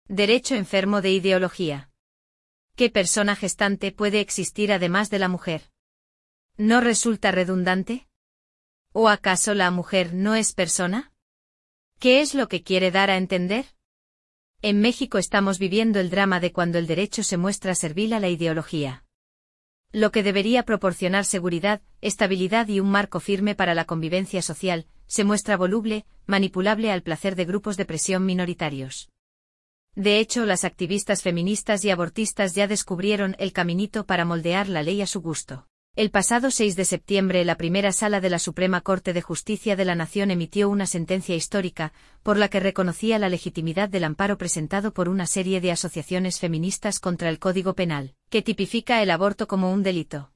Derecho enfermo de ideología. ¿Qué persona gestante puede existir además de la mujer? ¿No resulta redundante? ¿O acaso la mujer no es persona? ¿Qué es lo que quiere dar a entender? En México estamos viviendo el drama de cuando el derecho se muestra servil a la ideología. Lo que debería proporcionar seguridad, estabilidad y un marco firme para la convivencia social, se muestra voluble, manipulable al placer de grupos de presión minoritarios. De hecho, las activistas feministas y abortistas ya descubrieron el caminito para moldear la ley a su gusto. El pasado 6 de septiembre, la primera sala de la Suprema Corte de Justicia de la Nación emitió una sentencia histórica, por la que reconocía la legitimidad del amparo presentado por una serie de asociaciones feministas contra el Código Penal, que tipifica el aborto como un delito.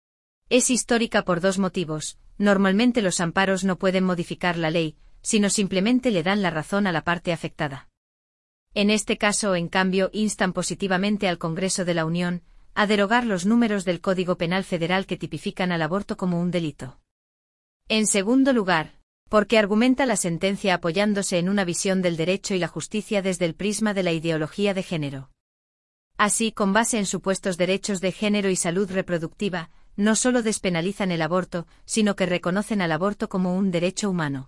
Es histórica por dos motivos. Normalmente los amparos no pueden modificar la ley, sino simplemente le dan la razón a la parte afectada. En este caso, en cambio, instan positivamente al Congreso de la Unión a derogar los números del Código Penal Federal que tipifican al aborto como un delito. En segundo lugar, porque argumenta la sentencia apoyándose en una visión del derecho y la justicia desde el prisma de la ideología de género. Así, con base en supuestos derechos de género y salud reproductiva, no solo despenalizan el aborto, sino que reconocen al aborto como un derecho humano.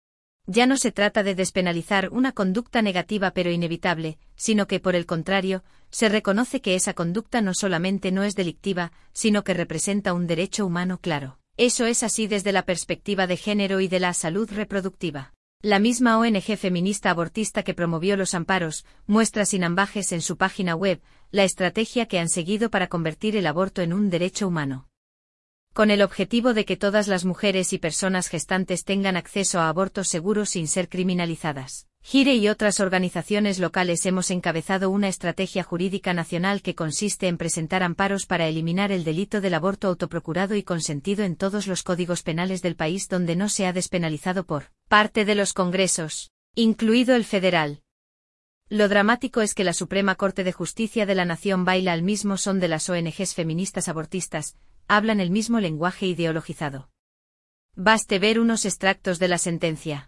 Ya no se trata de despenalizar una conducta negativa pero inevitable, sino que, por el contrario, se reconoce que esa conducta no solamente no es delictiva, sino que representa un derecho humano claro. Eso es así desde la perspectiva de género y de la salud reproductiva. La misma ONG feminista abortista que promovió los amparos muestra sin ambajes en su página web la estrategia que han seguido para convertir el aborto en un derecho humano. Con el objetivo de que todas las mujeres y personas gestantes tengan acceso a abortos seguros sin ser criminalizadas. GIRE y otras organizaciones locales hemos encabezado una estrategia jurídica nacional que consiste en presentar amparos para eliminar el delito del aborto autoprocurado y consentido en todos los códigos penales del país donde no se ha despenalizado por parte de los congresos, incluido el federal. Lo dramático es que la Suprema Corte de Justicia de la Nación baila al mismo son de las ONGs feministas abortistas, hablan el mismo lenguaje ideologizado. Baste ver unos extractos de la sentencia.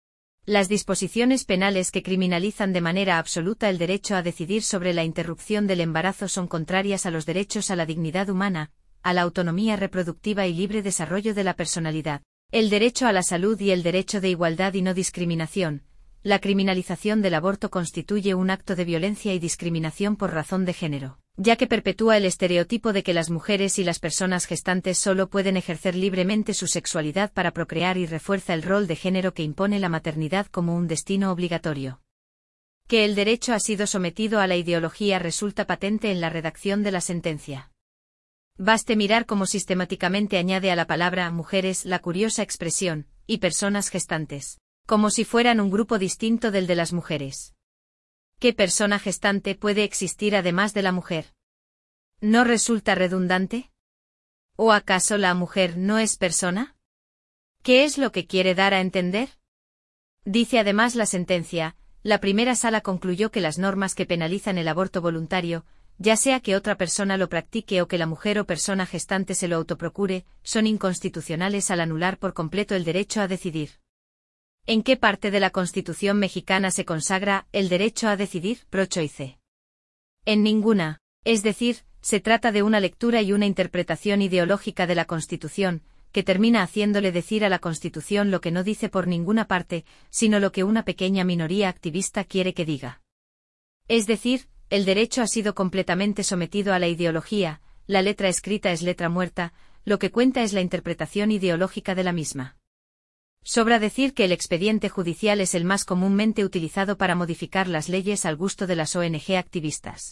Las disposiciones penales que criminalizan de manera absoluta el derecho a decidir sobre la interrupción del embarazo son contrarias a los derechos a la dignidad humana, a la autonomía reproductiva y libre desarrollo de la personalidad, el derecho a la salud y el derecho de igualdad y no discriminación. La criminalización del aborto constituye un acto de violencia y discriminación por razón de género, ya que perpetúa el estereotipo de que las mujeres y las personas gestantes solo pueden ejercer libremente su sexualidad para procrear y refuerza el rol de género que impone la maternidad como un destino obligatorio. Que el derecho ha sido sometido a la ideología resulta patente en la redacción de la sentencia. Baste mirar cómo sistemáticamente añade a la palabra mujeres la curiosa expresión y personas gestantes, como si fueran un grupo distinto del de las mujeres. ¿Qué persona gestante puede existir además de la mujer? ¿No resulta redundante? ¿O acaso la mujer no es persona? ¿Qué es lo que quiere dar a entender? Dice además la sentencia, la primera sala concluyó que las normas que penalizan el aborto voluntario, ya sea que otra persona lo practique o que la mujer o persona gestante se lo autoprocure, son inconstitucionales al anular por completo el derecho a decidir. ¿En qué parte de la Constitución mexicana se consagra el derecho a decidir? Pro-choice. En ninguna. Es decir, se trata de una lectura y una interpretación ideológica de la Constitución, que termina haciéndole decir a la Constitución lo que no dice por ninguna parte, sino lo que una pequeña minoría activista quiere que diga. Es decir, el derecho ha sido completamente sometido a la ideología, la letra escrita es letra muerta, lo que cuenta es la interpretación ideológica de la misma. Sobra decir que el expediente judicial es el más comúnmente utilizado para modificar las leyes al gusto de las ONG activistas.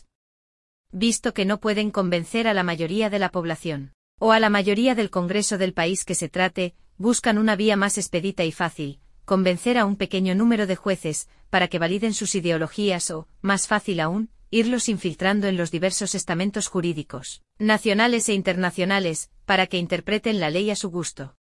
Visto que no pueden convencer a la mayoría de la población, o a la mayoría del Congreso del país que se trate, buscan una vía más expedita y fácil, convencer a un pequeño número de jueces, para que validen sus ideologías o, más fácil aún, irlos infiltrando en los diversos estamentos jurídicos, nacionales e internacionales, para que interpreten la ley a su gusto.